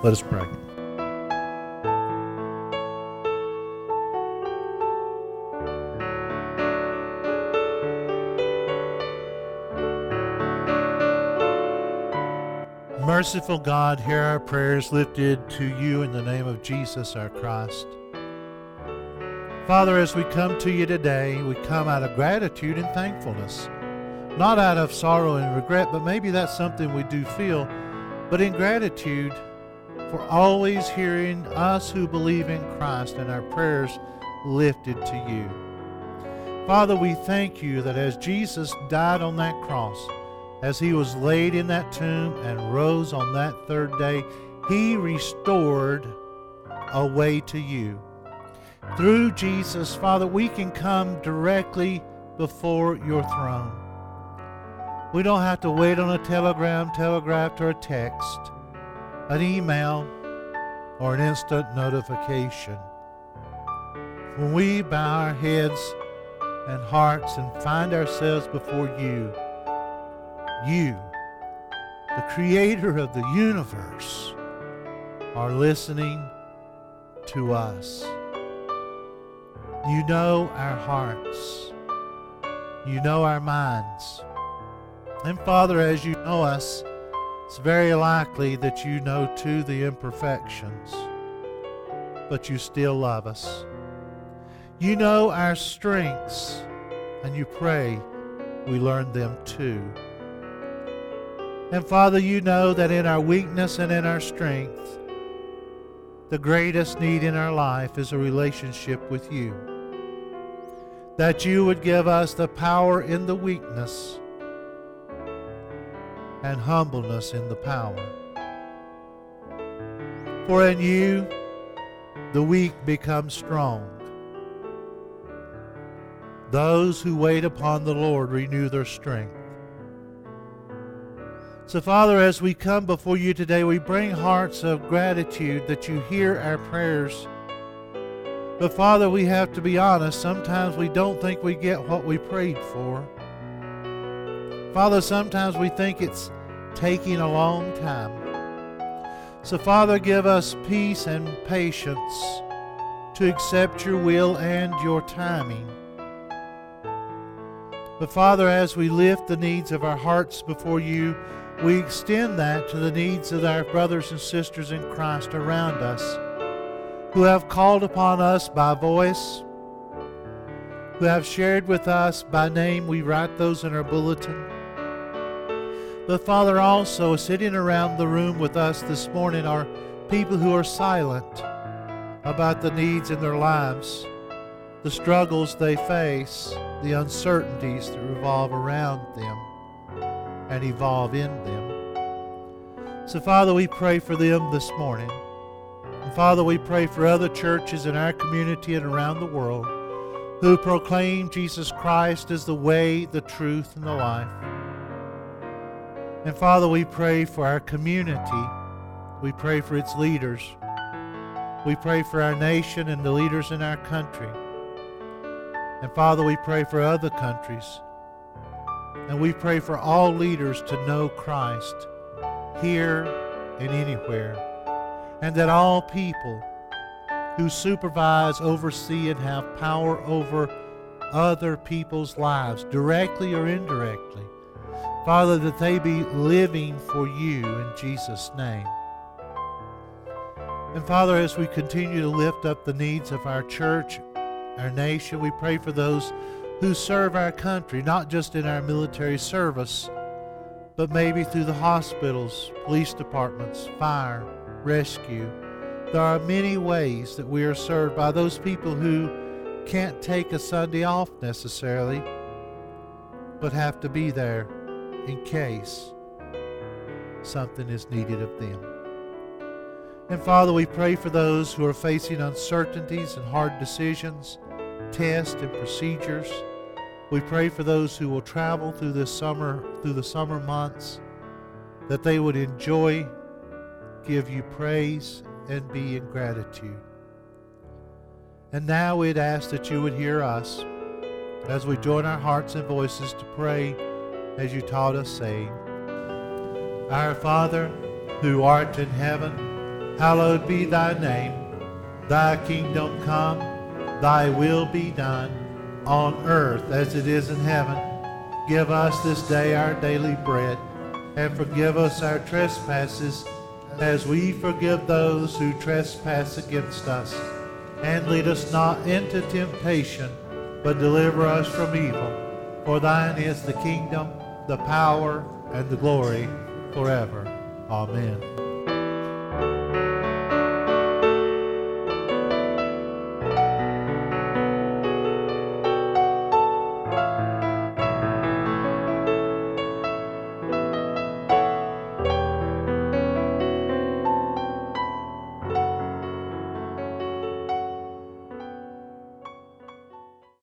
Let us pray. Merciful God, hear our prayers lifted to you in the name of Jesus our Christ. Father, as we come to you today, we come out of gratitude and thankfulness. Not out of sorrow and regret, but maybe that's something we do feel, but in gratitude for always hearing us who believe in Christ and our prayers lifted to you. Father, we thank you that as Jesus died on that cross, as he was laid in that tomb and rose on that third day, he restored a way to you. Through Jesus, Father, we can come directly before your throne. We don't have to wait on a telegram, telegraph, or a text, an email, or an instant notification. When we bow our heads and hearts and find ourselves before you, the creator of the universe, are listening to us. You know our hearts. You know our minds. And Father, as you know us, it's very likely that you know too the imperfections, but you still love us. You know our strengths, and you pray we learn them too. And Father, you know that in our weakness and in our strength, the greatest need in our life is a relationship with you. That you would give us the power in the weakness and humbleness in the power. For in you, the weak become strong. Those who wait upon the Lord renew their strength. So, Father, as we come before you today, we bring hearts of gratitude that you hear our prayers. But, Father, we have to be honest. Sometimes we don't think we get what we prayed for. Father, sometimes we think it's taking a long time. So, Father, give us peace and patience to accept your will and your timing. But, Father, as we lift the needs of our hearts before you, we extend that to the needs of our brothers and sisters in Christ around us, who have called upon us by voice, who have shared with us by name. We write those in our bulletin. But Father, also sitting around the room with us this morning are people who are silent about the needs in their lives, the struggles they face, the uncertainties that revolve around them and evolve in them. So, Father, we pray for them this morning. And, Father, we pray for other churches in our community and around the world who proclaim Jesus Christ as the way, the truth, and the life. And, Father, we pray for our community. We pray for its leaders. We pray for our nation and the leaders in our country. And, Father, we pray for other countries. And we pray for all leaders to know Christ here and anywhere. And that all people who supervise, oversee, and have power over other people's lives, directly or indirectly, Father, that they be living for you in Jesus' name. And Father, as we continue to lift up the needs of our church, our nation, we pray for those who serve our country, not just in our military service, but maybe through the hospitals, police departments, fire, rescue. There are many ways that we are served by those people who can't take a Sunday off necessarily, but have to be there in case something is needed of them. And Father, we pray for those who are facing uncertainties and hard decisions, tests and procedures. We pray for those who will travel through the summer months, that they would enjoy, give you praise, and be in gratitude. And now we'd ask that you would hear us as we join our hearts and voices to pray as you taught us, saying, Our Father, who art in heaven, hallowed be thy name. Thy kingdom come, thy will be done, on earth as it is in heaven. Give us this day our daily bread, and forgive us our trespasses, as we forgive those who trespass against us. And lead us not into temptation, but deliver us from evil. For thine is the kingdom, the power, and the glory forever. Amen.